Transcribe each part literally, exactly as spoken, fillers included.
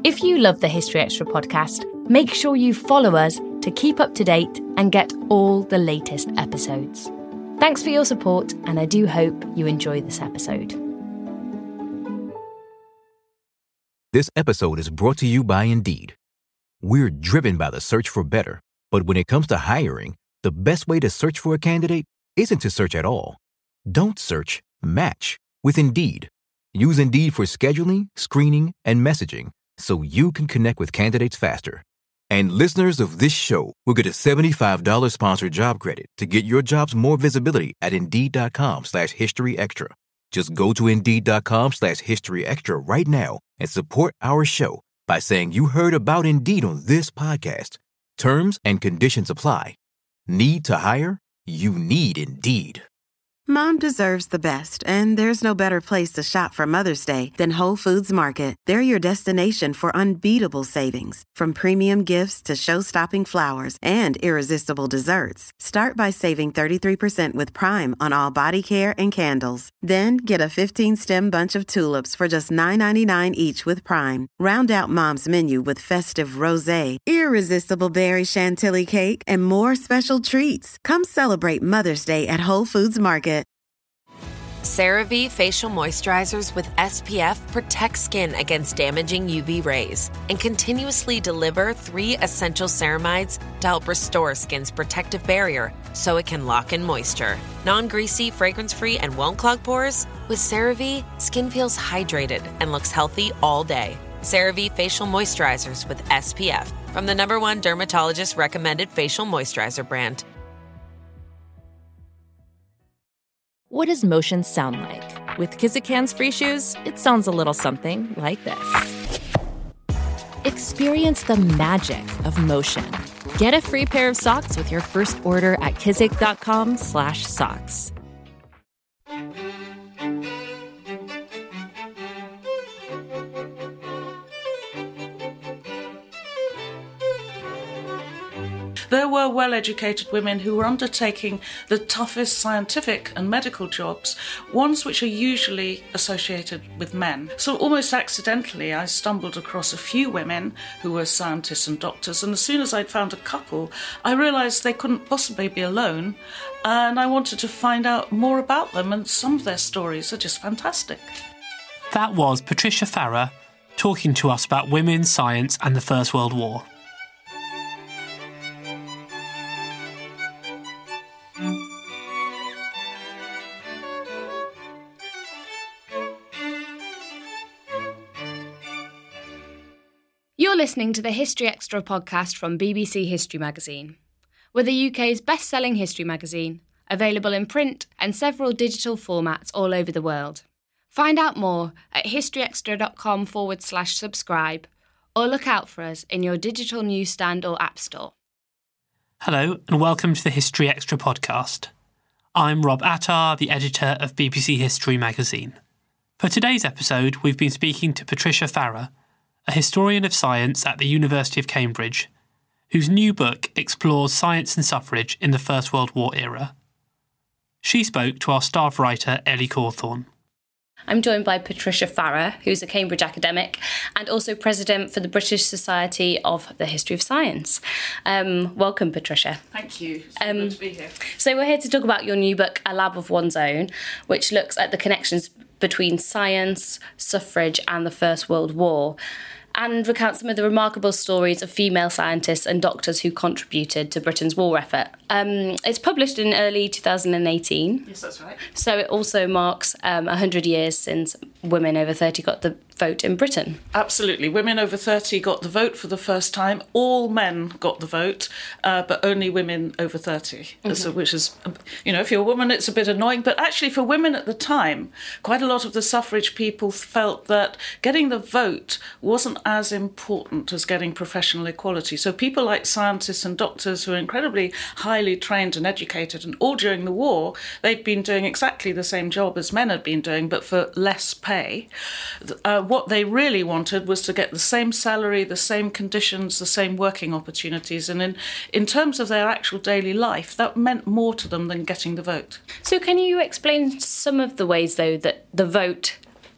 If you love the History Extra podcast, make sure you follow us to keep up to date and get all the latest episodes. Thanks for your support, and I do hope you enjoy this episode. This episode is brought to you by Indeed. We're driven by the search for better, but when it comes to hiring, the best way to search for a candidate isn't to search at all. Don't search, match with Indeed. Use Indeed for scheduling, screening, and messaging so you can connect with candidates faster. And listeners of this show will get a seventy-five dollars sponsored job credit to get your jobs more visibility at Indeed.com slash History Extra. Just go to Indeed.com slash History Extra right now and support our show by saying you heard about Indeed on this podcast. Terms and conditions apply. Need to hire? You need Indeed. Mom deserves the best, and there's no better place to shop for Mother's Day than Whole Foods Market. They're your destination for unbeatable savings, from premium gifts to show-stopping flowers and irresistible desserts. Start by saving thirty-three percent with Prime on all body care and candles. Then get a fifteen-stem bunch of tulips for just nine ninety-nine each with Prime. Round out Mom's menu with festive rosé, irresistible berry chantilly cake, and more special treats. Come celebrate Mother's Day at Whole Foods Market. CeraVe Facial Moisturizers with S P F protect skin against damaging U V rays and continuously deliver three essential ceramides to help restore skin's protective barrier so it can lock in moisture. Non-greasy, fragrance-free, and won't clog pores? With CeraVe, skin feels hydrated and looks healthy all day. CeraVe Facial Moisturizers with S P F from the number one dermatologist-recommended facial moisturizer brand. What does motion sound like? With Kizikans free shoes, it sounds a little something like this. Experience the magic of motion. Get a free pair of socks with your first order at kizik.com slash socks. There were well-educated women who were undertaking the toughest scientific and medical jobs, ones which are usually associated with men. So almost accidentally, I stumbled across a few women who were scientists and doctors, and as soon as I'd found a couple, I realised they couldn't possibly be alone, and I wanted to find out more about them, and some of their stories are just fantastic. That was Patricia Farrer talking to us about women's science and the First World War. You're listening to the History Extra podcast from B B C History Magazine. We're the U K's best-selling history magazine, available in print and several digital formats all over the world. Find out more at historyextra.com forward slash subscribe, or look out for us in your digital newsstand or app store. Hello and welcome to the History Extra podcast. I'm Rob Attar, the editor of B B C History Magazine. For today's episode, we've been speaking to Patricia Farrer, a historian of science at the University of Cambridge, whose new book explores science and suffrage in the First World War era. She spoke to our staff writer, Ellie Cawthorne. I'm joined by Patricia Farrer, who's a Cambridge academic and also president for the British Society of the History of Science. Um, welcome, Patricia. Thank you. So Um, good to be here. So we're here to talk about your new book, A Lab of One's Own, which looks at the connections between science, suffrage and the First World War, and recounts some of the remarkable stories of female scientists and doctors who contributed to Britain's war effort. Um, it's published in early two thousand eighteen. Yes, that's right. So it also marks um, one hundred years since women over thirty got the vote in Britain. Absolutely. Women over thirty got the vote for the first time. All men got the vote, uh, but only women over thirty, mm-hmm. so, which is, you know, if you're a woman, it's a bit annoying. But actually, for women at the time, quite a lot of the suffrage people felt that getting the vote wasn't as important as getting professional equality. So people like scientists and doctors who are incredibly highly trained and educated, and all during the war, they'd been doing exactly the same job as men had been doing, but for less pay. Uh, what they really wanted was to get the same salary, the same conditions, the same working opportunities. And in, in terms of their actual daily life, that meant more to them than getting the vote. So can you explain some of the ways, though, that the vote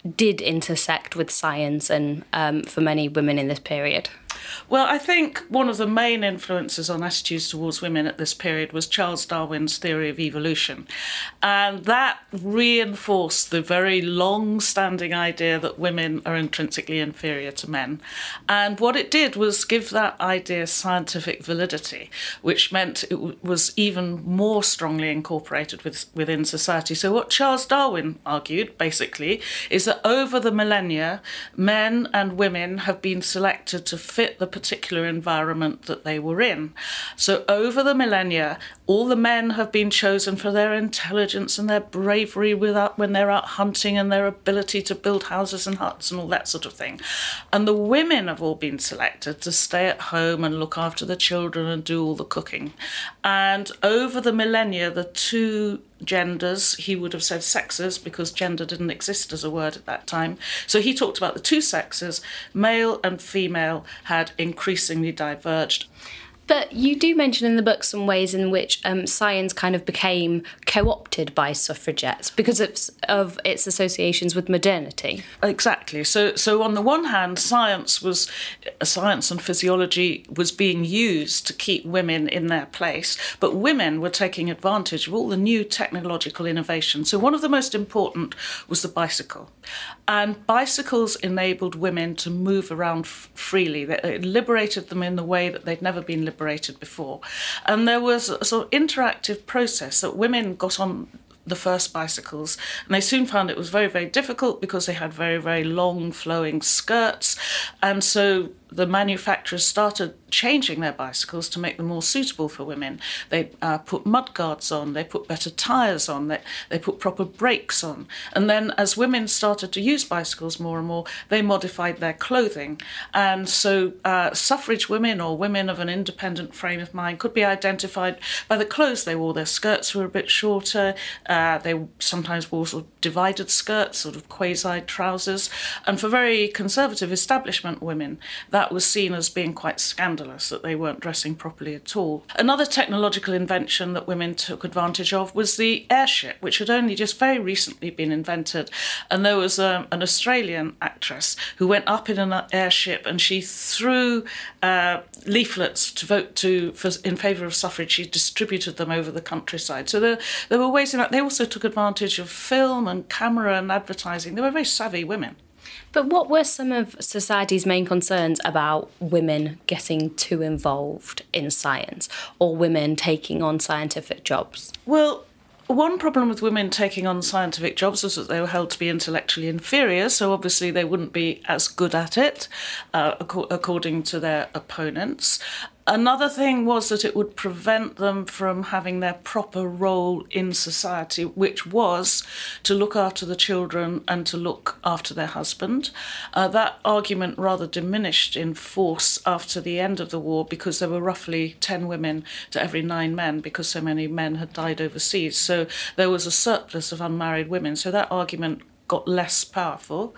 did intersect with science and um, for many women in this period? Well, I think one of the main influences on attitudes towards women at this period was Charles Darwin's theory of evolution. And that reinforced the very long-standing idea that women are intrinsically inferior to men. And what it did was give that idea scientific validity, which meant it w- was even more strongly incorporated with, within society. So what Charles Darwin argued, basically, is that over the millennia, men and women have been selected to fit the particular environment that they were in. So over the millennia, all the men have been chosen for their intelligence and their bravery without, when they're out hunting, and their ability to build houses and huts and all that sort of thing. And the women have all been selected to stay at home and look after the children and do all the cooking. And over the millennia, the two genders, he would have said sexes because gender didn't exist as a word at that time. So he talked about the two sexes, male and female, had increasingly diverged. But you do mention in the book some ways in which um, science kind of became co-opted by suffragettes because of, of its associations with modernity. Exactly. So, so on the one hand, science was science and physiology was being used to keep women in their place, but women were taking advantage of all the new technological innovations. So one of the most important was the bicycle. And bicycles enabled women to move around f- freely. It liberated them in the way that they'd never been liberated before. And there was a sort of interactive process that women got on the first bicycles, and they soon found it was very, very difficult because they had very, very long flowing skirts. And so the manufacturers started changing their bicycles to make them more suitable for women. They uh, put mudguards on, they put better tyres on, they, they put proper brakes on. And then as women started to use bicycles more and more, they modified their clothing. And so uh, suffrage women or women of an independent frame of mind could be identified by the clothes they wore. Their skirts were a bit shorter, uh, they sometimes wore sort of divided skirts, sort of quasi trousers. And for very conservative establishment women, that was seen as being quite scandalous, that they weren't dressing properly at all. Another technological invention that women took advantage of was the airship, which had only just very recently been invented. And there was um, an Australian actress who went up in an airship and she threw uh, leaflets to vote to for, in favour of suffrage. She distributed them over the countryside. So there, there were ways in that. They also took advantage of film and camera and advertising. They were very savvy women. But what were some of society's main concerns about women getting too involved in science or women taking on scientific jobs? Well, one problem with women taking on scientific jobs was that they were held to be intellectually inferior, so obviously they wouldn't be as good at it, uh, ac- according to their opponents. Another thing was that it would prevent them from having their proper role in society, which was to look after the children and to look after their husband. Uh, that argument rather diminished in force after the end of the war because there were roughly ten women to every nine men because so many men had died overseas. So there was a surplus of unmarried women. So that argument got less powerful.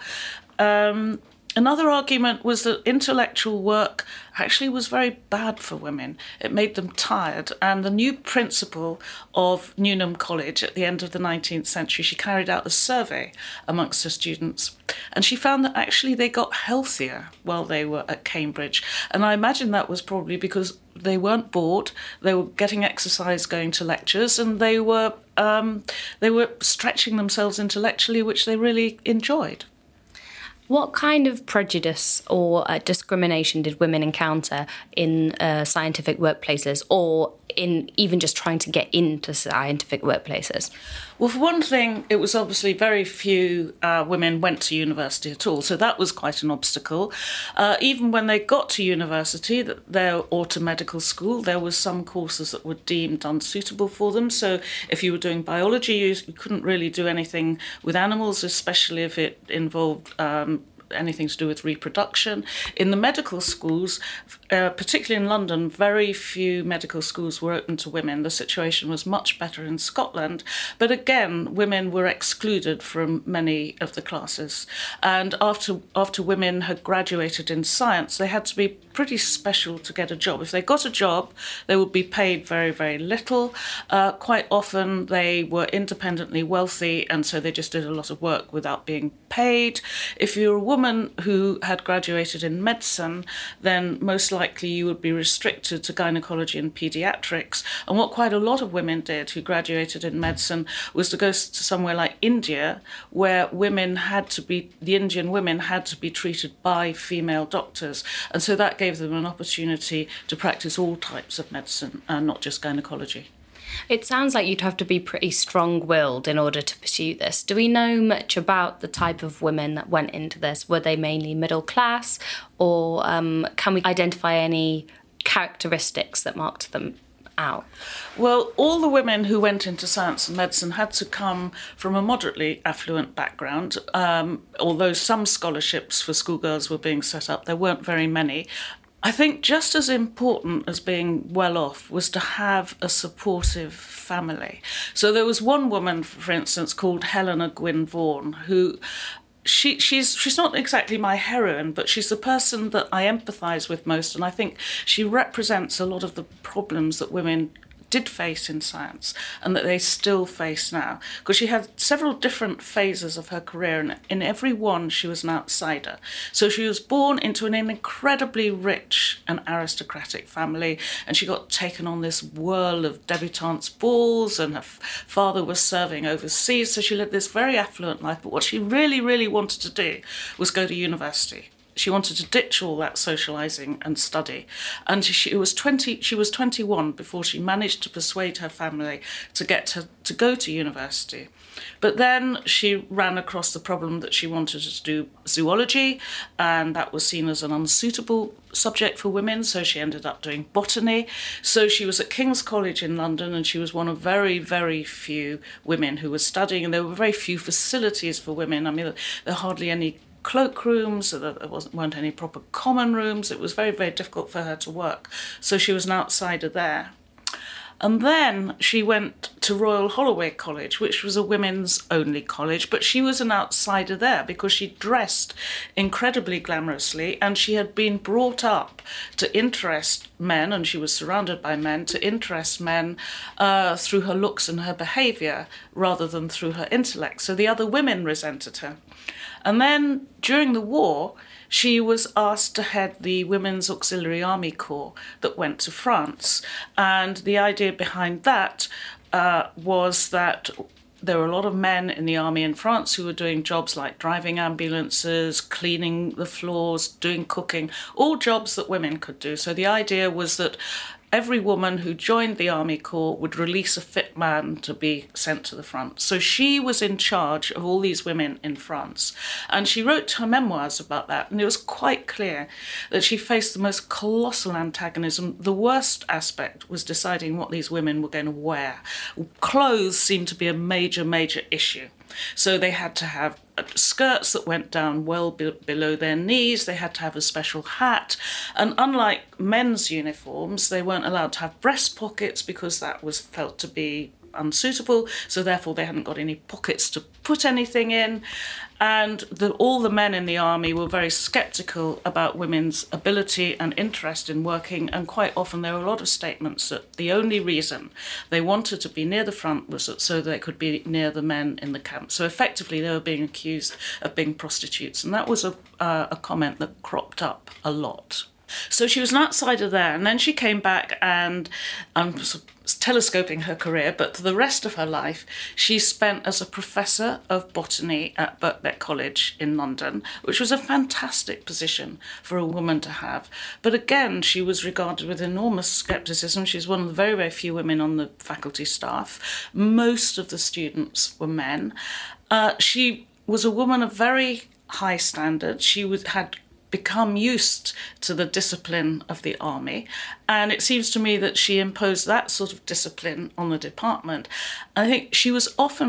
Um, Another argument was that intellectual work actually was very bad for women. It made them tired. And the new principal of Newnham College at the end of the nineteenth century, she carried out a survey amongst her students. And she found that actually they got healthier while they were at Cambridge. And I imagine that was probably because they weren't bored, they were getting exercise going to lectures, and they were um, they were stretching themselves intellectually, which they really enjoyed. What kind of prejudice or uh, discrimination did women encounter in uh, scientific workplaces or in even just trying to get into scientific workplaces? Well, for one thing, it was obviously very few uh, women went to university at all, so that was quite an obstacle. Uh, even when they got to university there, or to medical school, there were some courses that were deemed unsuitable for them. So if you were doing biology, you, you couldn't really do anything with animals, especially if it involved um, anything to do with reproduction. In the medical schools, uh, particularly in London, very few medical schools were open to women. The situation was much better in Scotland. But again, women were excluded from many of the classes. And after, after women had graduated in science, they had to be pretty special to get a job. If they got a job, they would be paid very, very little. Uh, quite often they were independently wealthy, and so they just did a lot of work without being paid. If you're a woman who had graduated in medicine, then most likely you would be restricted to gynecology and paediatrics. And what quite a lot of women did who graduated in medicine was to go to somewhere like India, where women had to be, the Indian women had to be treated by female doctors. And so that gave them an opportunity to practice all types of medicine, and not just gynecology. It sounds like you'd have to be pretty strong-willed in order to pursue this. Do we know much about the type of women that went into this? Were they mainly middle class, or um, can we identify any characteristics that marked them out? Well, all the women who went into science and medicine had to come from a moderately affluent background. Um, although some scholarships for schoolgirls were being set up, there weren't very many. I think just as important as being well off was to have a supportive family. So there was one woman, for instance, called Helena Gwynne Vaughan, who She, she's she's not exactly my heroine, but she's the person that I empathise with most, and I think she represents a lot of the problems that women did face in science and that they still face now. Because she had several different phases of her career, and in every one she was an outsider. So she was born into an incredibly rich and aristocratic family, and she got taken on this whirl of debutantes' balls, and her f- father was serving overseas, so she lived this very affluent life. But what she really, really wanted to do was go to university. She wanted to ditch all that socialising and study. And she was twenty. She was twenty-one before she managed to persuade her family to get her to go to university. But then she ran across the problem that she wanted to do zoology, and that was seen as an unsuitable subject for women, so she ended up doing botany. So she was at King's College in London, and she was one of very, very few women who was studying, and there were very few facilities for women. I mean, there were hardly any cloakrooms, so there wasn't, weren't any proper common rooms. It was very, very difficult for her to work. So she was an outsider there. And then she went to Royal Holloway College, which was a women's only college, but she was an outsider there because she dressed incredibly glamorously, and she had been brought up to interest men, and she was surrounded by men, to interest men uh, through her looks and her behaviour rather than through her intellect. So the other women resented her. And then during the war, she was asked to head the Women's Auxiliary Army Corps that went to France. And the idea behind that uh, was that there were a lot of men in the army in France who were doing jobs like driving ambulances, cleaning the floors, doing cooking, all jobs that women could do. So the idea was that every woman who joined the Army Corps would release a fit man to be sent to the front. So she was in charge of all these women in France. And she wrote her memoirs about that, and it was quite clear that she faced the most colossal antagonism. The worst aspect was deciding what these women were going to wear. Clothes seemed to be a major, major issue. So they had to have skirts that went down well be- below their knees. They had to have a special hat. And unlike men's uniforms, they weren't allowed to have breast pockets because that was felt to be unsuitable. So therefore they hadn't got any pockets to put anything in. And the, all the men in the army were very sceptical about women's ability and interest in working. And quite often there were a lot of statements that the only reason they wanted to be near the front was so they could be near the men in the camp. So effectively they were being accused of being prostitutes. And that was a, uh, a comment that cropped up a lot. So she was an outsider there, and then she came back, and I'm um, telescoping her career, but for the rest of her life, she spent as a professor of botany at Birkbeck College in London, which was a fantastic position for a woman to have. But again, she was regarded with enormous scepticism. She's one of the very, very few women on the faculty staff. Most of the students were men. Uh, she was a woman of very high standards. She was, had become used to the discipline of the army, and it seems to me that she imposed that sort of discipline on the department. I think she was often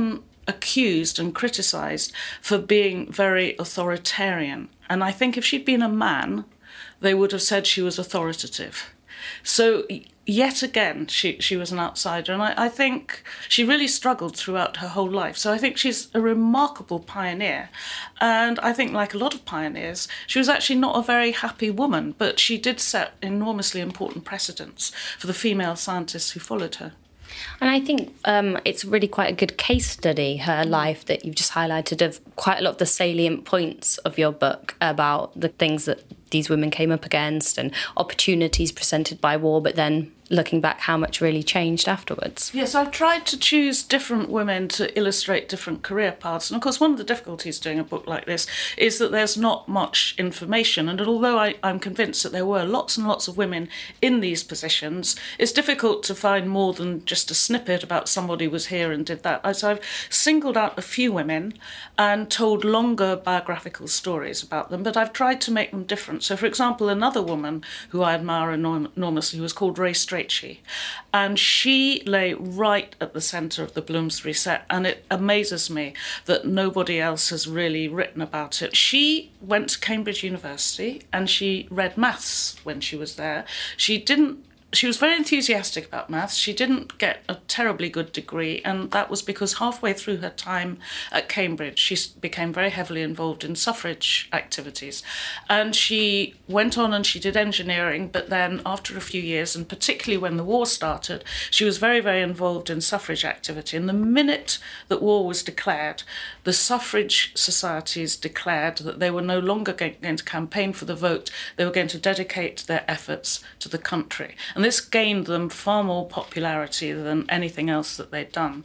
accused and criticised for being very authoritarian. And I think if she'd been a man, they would have said she was authoritative. So yet again, she, she was an outsider. And I, I think she really struggled throughout her whole life. So I think she's a remarkable pioneer. And I think, like a lot of pioneers, she was actually not a very happy woman, but she did set enormously important precedents for the female scientists who followed her. And I think um, it's really quite a good case study, her life, that you've just highlighted, of quite a lot of the salient points of your book about the things that these women came up against and opportunities presented by war, but then looking back, how much really changed afterwards. Yes, I've tried to choose different women to illustrate different career paths. And of course, one of the difficulties doing a book like this is that there's not much information. And although I, I'm convinced that there were lots and lots of women in these positions, it's difficult to find more than just a snippet about somebody was here and did that. So I've singled out a few women and told longer biographical stories about them, but I've tried to make them different. So, for example, another woman who I admire enorm- enormously was called Ray Strachey, and she lay right at the centre of the Bloomsbury set, and it amazes me that nobody else has really written about it. She went to Cambridge University and she read maths when she was there. She didn't She was very enthusiastic about maths. She didn't get a terribly good degree, and that was because halfway through her time at Cambridge, she became very heavily involved in suffrage activities. And she went on and she did engineering, but then after a few years, and particularly when the war started, she was very, very involved in suffrage activity. And the minute that war was declared, the suffrage societies declared that they were no longer going to campaign for the vote, they were going to dedicate their efforts to the country. And this gained them far more popularity than anything else that they'd done.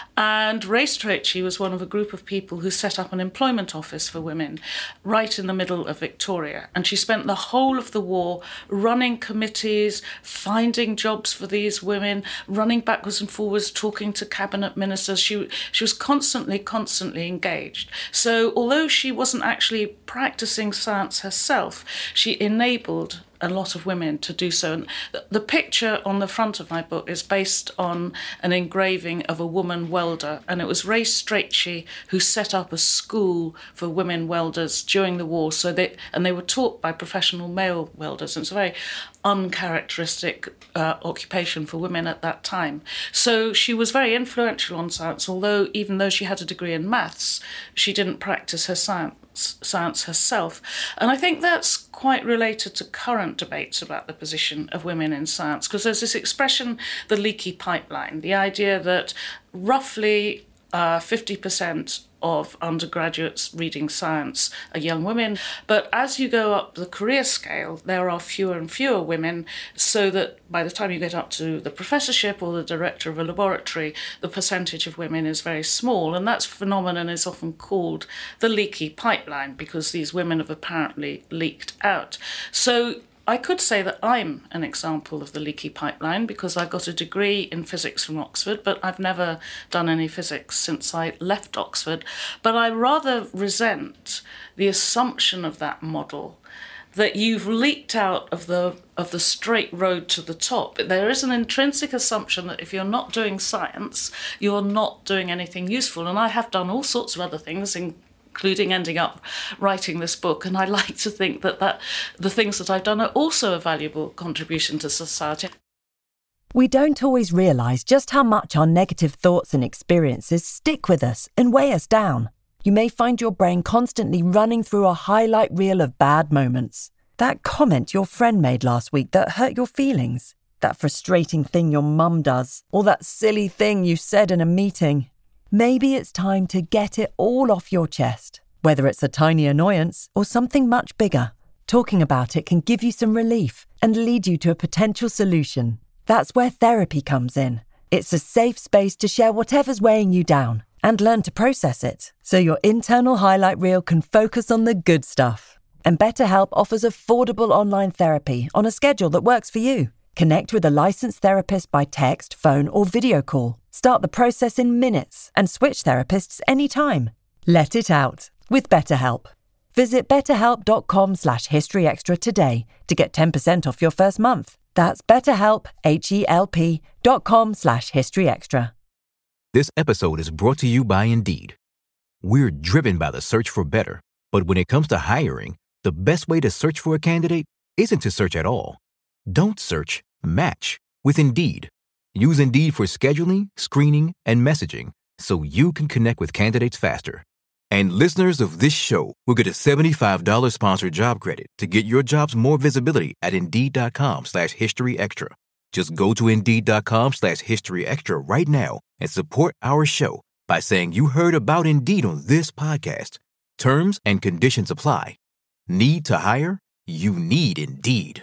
And Ray Strachey was one of a group of people who set up an employment office for women right in the middle of Victoria. And she spent the whole of the war running committees, finding jobs for these women, running backwards and forwards, talking to cabinet ministers. She, she was constantly, constantly engaged. So although she wasn't actually practicing science herself, she enabled a lot of women to do so. And the picture on the front of my book is based on an engraving of a woman welder, and it was Ray Strachey who set up a school for women welders during the war. So they and they were taught by professional male welders, and it's a very uncharacteristic uh, occupation for women at that time. So she was very influential on science, although even though she had a degree in maths, she didn't practice her science. science herself. And I think that's quite related to current debates about the position of women in science, because there's this expression, the leaky pipeline, the idea that roughly uh, fifty percent of undergraduates reading science are young women. But as you go up the career scale, there are fewer and fewer women, so that by the time you get up to the professorship or the director of a laboratory, the percentage of women is very small. And that phenomenon is often called the leaky pipeline, because these women have apparently leaked out. So I could say that I'm an example of the leaky pipeline, because I got a degree in physics from Oxford, but I've never done any physics since I left Oxford. But I rather resent the assumption of that model, that you've leaked out of the of the straight road to the top. There is an intrinsic assumption that if you're not doing science, you're not doing anything useful. And I have done all sorts of other things, in including ending up writing this book. And I like to think that, that the things that I've done are also a valuable contribution to society. We don't always realise just how much our negative thoughts and experiences stick with us and weigh us down. You may find your brain constantly running through a highlight reel of bad moments. That comment your friend made last week that hurt your feelings. That frustrating thing your mum does. Or that silly thing you said in a meeting. Maybe it's time to get it all off your chest, whether it's a tiny annoyance or something much bigger. Talking about it can give you some relief and lead you to a potential solution. That's where therapy comes in. It's a safe space to share whatever's weighing you down and learn to process it, so your internal highlight reel can focus on the good stuff. And BetterHelp offers affordable online therapy on a schedule that works for you. Connect with a licensed therapist by text, phone, or video call. Start the process in minutes and switch therapists anytime. Let it out with BetterHelp. Visit betterhelp.com slash historyextra today to get ten percent off your first month. That's betterhelp, H E L P dot com slash historyextra. This episode is brought to you by Indeed. We're driven by the search for better, but when it comes to hiring, the best way to search for a candidate isn't to search at all. Don't search, match with Indeed. Use Indeed for scheduling, screening, and messaging so you can connect with candidates faster. And listeners of this show will get a seventy-five dollars sponsored job credit to get your jobs more visibility at Indeed.com slash History Extra. Just go to Indeed.com slash History Extra right now and support our show by saying you heard about Indeed on this podcast. Terms and conditions apply. Need to hire? You need Indeed.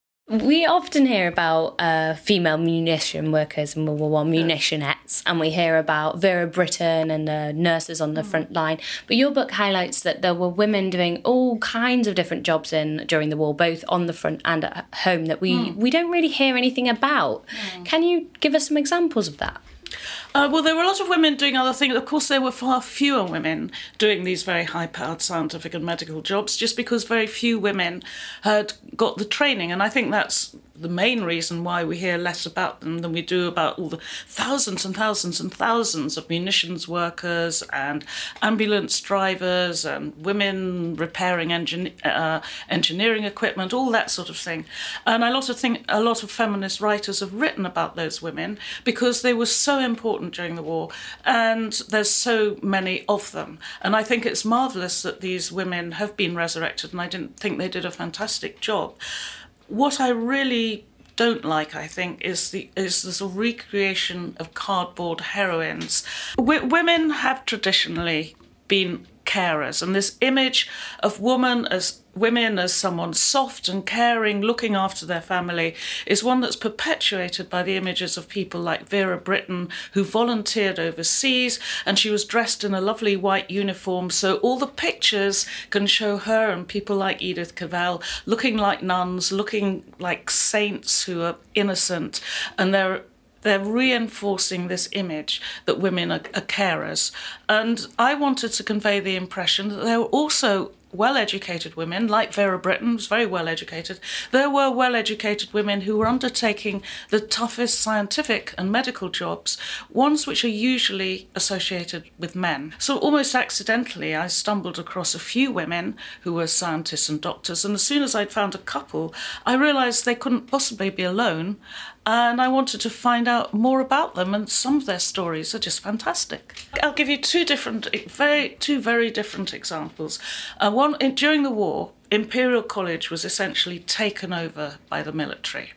We often hear about uh, female munition workers in World War One, munitionettes, and we hear about Vera Brittain and the nurses on the front line. But your book highlights that there were women doing all kinds of different jobs in during the war, both on the front and at home, that we, mm. we don't really hear anything about. Mm. Can you give us some examples of that? Uh, well, there were a lot of women doing other things. Of course, there were far fewer women doing these very high-powered scientific and medical jobs, just because very few women had got the training. And I think that's the main reason why we hear less about them than we do about all the thousands and thousands and thousands of munitions workers and ambulance drivers and women repairing engine, uh, engineering equipment, all that sort of thing. And a lot of thing, a lot of feminist writers have written about those women because they were so important during the war, and there's so many of them. And I think it's marvellous that these women have been resurrected, and I didn't think they did a fantastic job. What I really don't like, I think, is the is the sort of recreation of cardboard heroines. W- women have traditionally been carers, and this image of woman as women as someone soft and caring, looking after their family, is one that's perpetuated by the images of people like Vera Brittain, who volunteered overseas, and she was dressed in a lovely white uniform, so all the pictures can show her and people like Edith Cavell looking like nuns, looking like saints who are innocent, and they're They're reinforcing this image that women are, are carers. And I wanted to convey the impression that there were also well-educated women, like Vera Brittain, was very well-educated. There were well-educated women who were undertaking the toughest scientific and medical jobs, ones which are usually associated with men. So almost accidentally, I stumbled across a few women who were scientists and doctors, and as soon as I'd found a couple, I realised they couldn't possibly be alone, and I wanted to find out more about them, and some of their stories are just fantastic. I'll give you two different, very, two very different examples. Uh, one, in, during the war, Imperial College was essentially taken over by the military.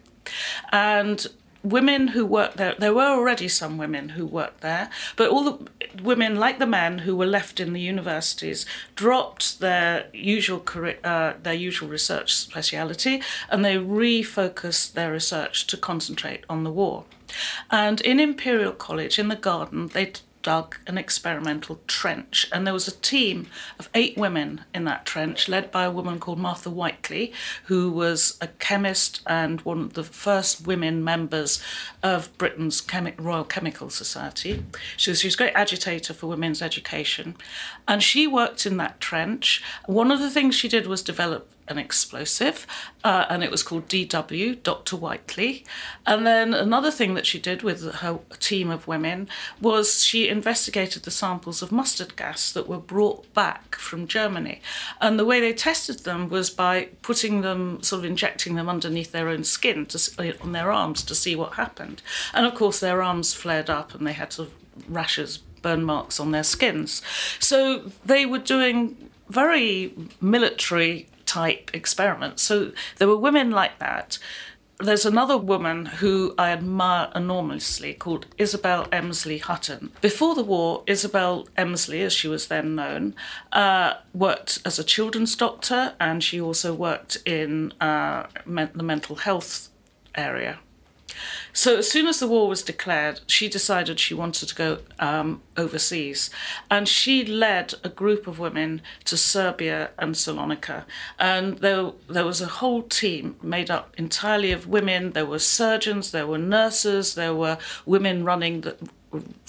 And women who worked there, there were already some women who worked there, but all the women, like the men who were left in the universities, dropped their usual career, uh, their usual research speciality, and they refocused their research to concentrate on the war. And in Imperial College, in the garden, they dug an experimental trench, and there was a team of eight women in that trench, led by a woman called Martha Whiteley, who was a chemist and one of the first women members of Britain's Chemi- Royal Chemical Society. She was, she was a great agitator for women's education, and she worked in that trench. One of the things she did was develop an explosive, uh, and it was called D W, Doctor Whiteley. And then another thing that she did with her team of women was she investigated the samples of mustard gas that were brought back from Germany. And the way they tested them was by putting them, sort of injecting them underneath their own skin, to, on their arms, to see what happened. And of course their arms flared up and they had sort of rashes, burn marks on their skins. So they were doing very military type experiments. So there were women like that. There's another woman who I admire enormously called Isabel Emsley Hutton. Before the war, Isabel Emsley, as she was then known, uh, worked as a children's doctor, and she also worked in uh, me- the mental health area. So as soon as the war was declared, she decided she wanted to go um, overseas. And she led a group of women to Serbia and Salonika. And there, there was a whole team made up entirely of women. There were surgeons, there were nurses, there were women running the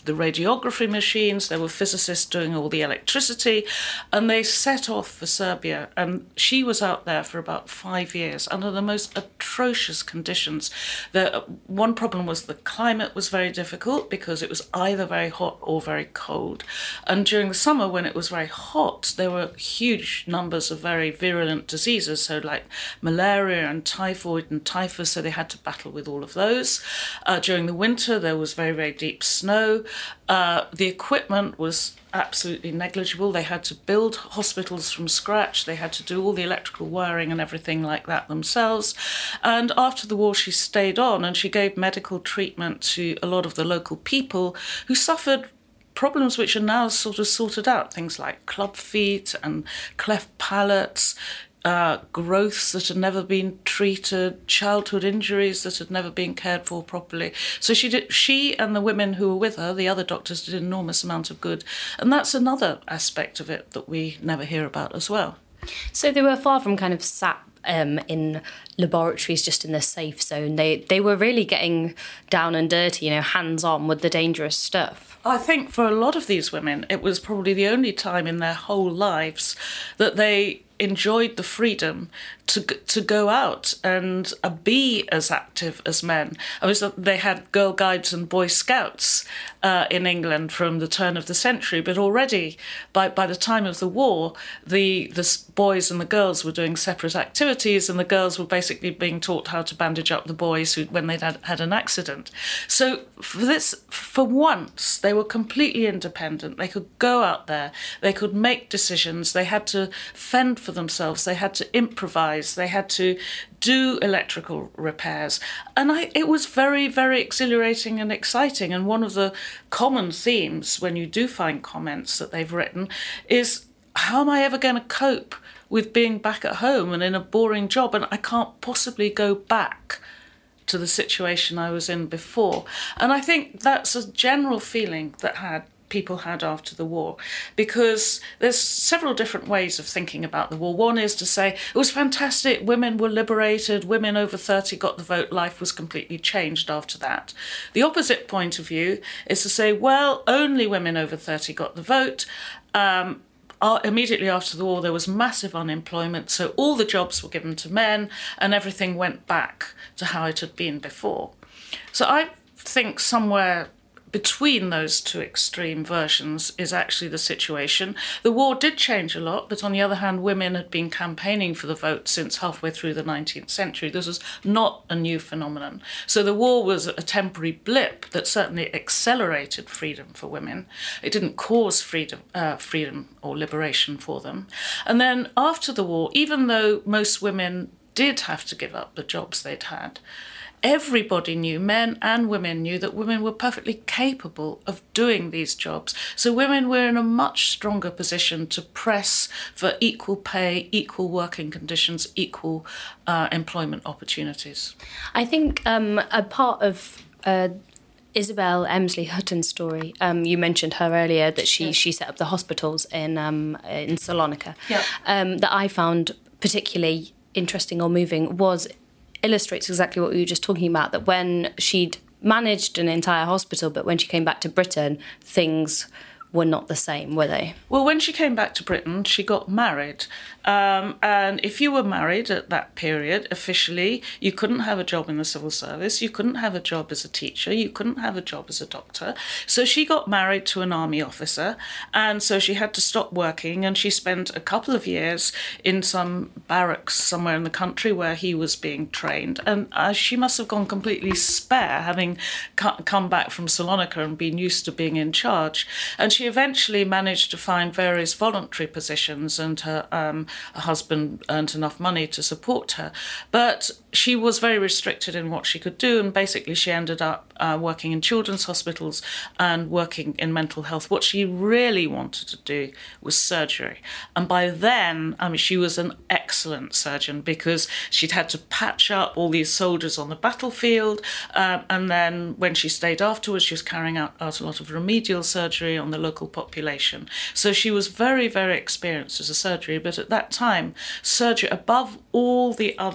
the radiography machines, there were physicists doing all the electricity, and they set off for Serbia. And she was out there for about five years under the most atrocious conditions. The, one problem was the climate was very difficult because it was either very hot or very cold. And during the summer, when it was very hot, there were huge numbers of very virulent diseases, so like malaria and typhoid and typhus, so they had to battle with all of those. Uh, during the winter, there was very, very deep snow. Uh, the equipment was absolutely negligible. They had to build hospitals from scratch. They had to do all the electrical wiring and everything like that themselves. And after the war, she stayed on and she gave medical treatment to a lot of the local people who suffered problems which are now sort of sorted out, things like club feet and cleft palates, uh, growths that had never been treated, childhood injuries that had never been cared for properly. So she did. She and the women who were with her, the other doctors, did an enormous amount of good. And that's another aspect of it that we never hear about as well. So they were far from kind of sat um, in laboratories just in the safe zone. They they were really getting down and dirty, you know, hands-on with the dangerous stuff. I think for a lot of these women, it was probably the only time in their whole lives that they enjoyed the freedom to to go out and uh, be as active as men. I was they had Girl Guides and Boy Scouts uh, in England from the turn of the century, but already by by the time of the war, the the boys and the girls were doing separate activities, and the girls were basically being taught how to bandage up the boys who when they'd had, had an accident. So for this, for once, they were completely independent. They could go out there, they could make decisions, they had to fend for themselves, they had to improvise, they had to do electrical repairs. And I, it was very, very exhilarating and exciting. And one of the common themes when you do find comments that they've written is, how am I ever going to cope with being back at home and in a boring job, and I can't possibly go back to the situation I was in before? And I think that's a general feeling that had people had after the war, because there's several different ways of thinking about the war. One is to say it was fantastic, women were liberated, women over thirty got the vote, life was completely changed after that. The opposite point of view is to say, well, only women over thirty got the vote. Um, Immediately after the war, there was massive unemployment, so all the jobs were given to men and everything went back to how it had been before. So I think somewhere between those two extreme versions is actually the situation. The war did change a lot, but on the other hand, women had been campaigning for the vote since halfway through the nineteenth century. This was not a new phenomenon. So the war was a temporary blip that certainly accelerated freedom for women. It didn't cause freedom, uh, freedom or liberation for them. And then after the war, even though most women did have to give up the jobs they'd had, everybody knew, men and women knew, that women were perfectly capable of doing these jobs. So women were in a much stronger position to press for equal pay, equal working conditions, equal uh, employment opportunities. I think um, a part of uh, Isabel Emsley Hutton's story, um, you mentioned her earlier, that she, yes. she set up the hospitals in, um, in Salonika, yeah. um, that I found particularly interesting or moving was illustrates exactly what we were just talking about, that when she'd managed an entire hospital, but when she came back to Britain, things were not the same, were they? Well, when she came back to Britain, she got married. Um, and if you were married at that period, officially, you couldn't have a job in the civil service, you couldn't have a job as a teacher, you couldn't have a job as a doctor. So she got married to an army officer, and so she had to stop working, and she spent a couple of years in some barracks somewhere in the country where he was being trained. And uh, she must have gone completely spare, having cu- come back from Salonika and been used to being in charge. And she eventually managed to find various voluntary positions, and her, um, her husband earned enough money to support her. But she was very restricted in what she could do, and basically she ended up uh, working in children's hospitals and working in mental health. What she really wanted to do was surgery. And by then, I mean, she was an excellent surgeon, because she'd had to patch up all these soldiers on the battlefield, um, and then when she stayed afterwards, she was carrying out, out a lot of remedial surgery on the local population. So she was very, very experienced as a surgery, but at that time, surgery, above all the other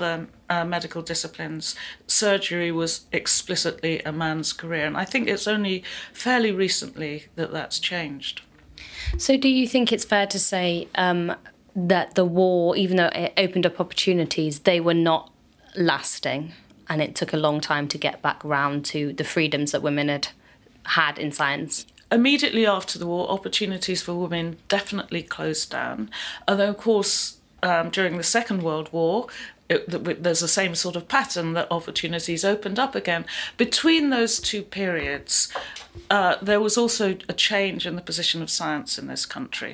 uh, medical disciplines, surgery was explicitly a man's career. And I think it's only fairly recently that that's changed. So do you think it's fair to say um, that the war, even though it opened up opportunities, they were not lasting, and it took a long time to get back round to the freedoms that women had had in science? Immediately after the war, opportunities for women definitely closed down. Although, of course, um, during the Second World War, it, there's the same sort of pattern that opportunities opened up again. Between those two periods, uh, there was also a change in the position of science in this country.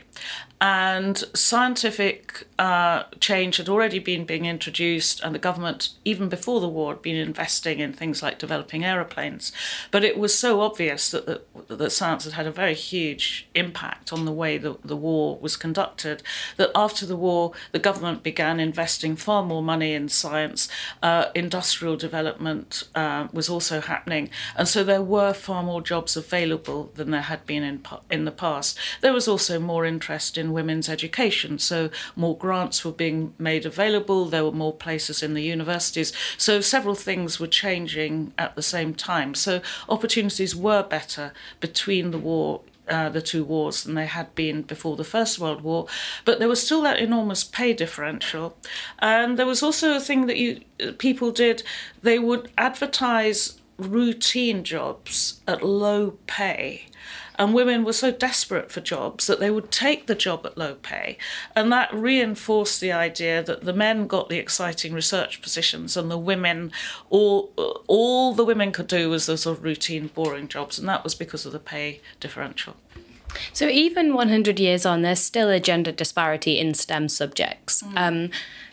And scientific uh, change had already been being introduced, and the government, even before the war, had been investing in things like developing aeroplanes. But it was so obvious that, the, that science had had a very huge impact on the way the, the war was conducted, that after the war, the government began investing far more money in science. Uh, industrial development uh, was also happening. And so there were far more jobs available than there had been in, in the past. There was also more interest in women's education, so more grants were being made available, there were more places in the universities, so several things were changing at the same time. So opportunities were better between the war Uh, the two wars than they had been before the First World War, but there was still that enormous pay differential. And there was also a thing that you people did, they would advertise routine jobs at low pay. And women were so desperate for jobs that they would take the job at low pay. And that reinforced the idea that the men got the exciting research positions and the women, all, all the women could do was those sort of routine, boring jobs. And that was because of the pay differential. So even one hundred years on, there's still a gender disparity in STEM subjects. Mm. Um,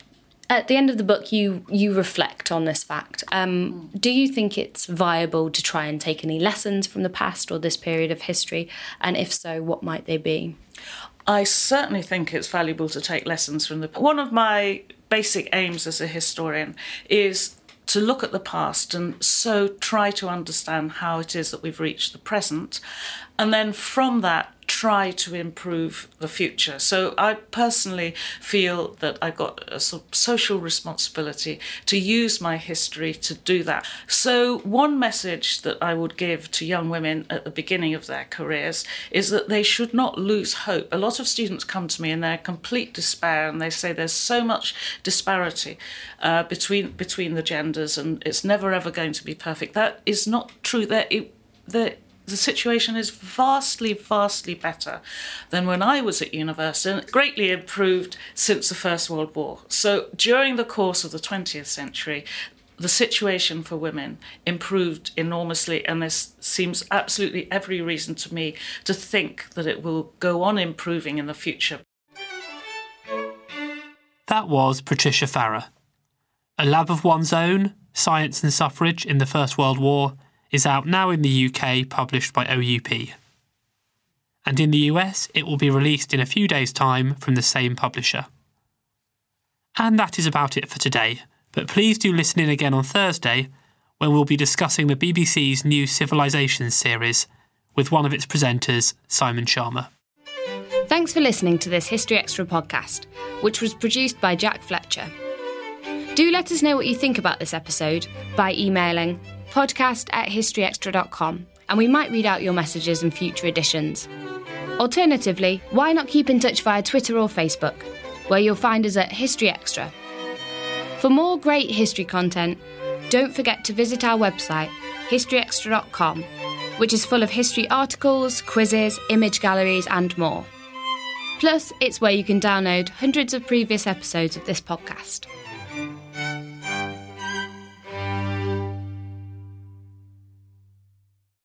At the end of the book, you you reflect on this fact. Um, do you think it's viable to try and take any lessons from the past or this period of history? And if so, what might they be? I certainly think it's valuable to take lessons from the past. One of my basic aims as a historian is to look at the past and so try to understand how it is that we've reached the present. And then from that, try to improve the future. So I personally feel that I've got a sort of social responsibility to use my history to do that. So one message that I would give to young women at the beginning of their careers is that they should not lose hope. A lot of students come to me in their complete despair and they say there's so much disparity uh, between between the genders and it's never ever going to be perfect. That is not true. That it, the The situation is vastly, vastly better than when I was at university and greatly improved since the First World War. So during the course of the twentieth century, the situation for women improved enormously, and there seems absolutely every reason to me to think that it will go on improving in the future. That was Patricia Farrer. A Lab of One's Own, Science and Suffrage in the First World War is out now in the U K, published by O U P. And in the U S, it will be released in a few days' time from the same publisher. And that is about it for today, but please do listen in again on Thursday, when we'll be discussing the B B C's new Civilizations series with one of its presenters, Simon Sharma. Thanks for listening to this History Extra podcast, which was produced by Jack Fletcher. Do let us know what you think about this episode by emailing podcast at historyextra dot com, and we might read out your messages in future editions. Alternatively, why not keep in touch via Twitter or Facebook, where you'll find us at History Extra. For more great history content, don't forget to visit our website, history extra dot com, which is full of history articles, quizzes, image galleries and more. Plus, it's where you can download hundreds of previous episodes of this podcast.